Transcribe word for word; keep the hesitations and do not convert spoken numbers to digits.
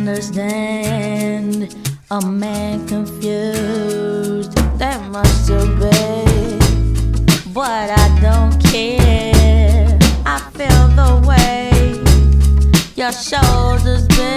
understand a man confused. That must have been, but I don't care. I feel the way your shoulders bend.